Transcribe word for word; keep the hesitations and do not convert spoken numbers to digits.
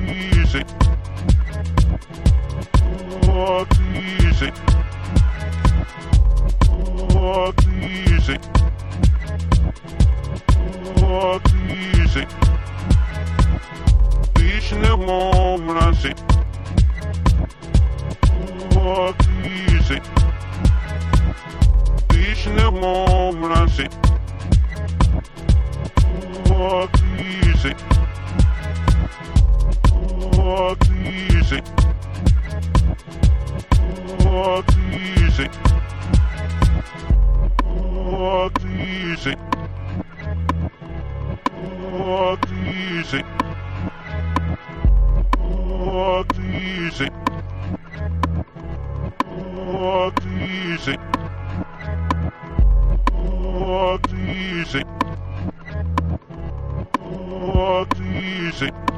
easy. Walk easy. Walk easy. Walk easy. Liczne obrazy. Walk easy. Liczne obrazy. Walk easy. Walk easy. Walk easy. Walk easy. Walk easy. Walk easy. Walk easy. Walk easy. Walk easy.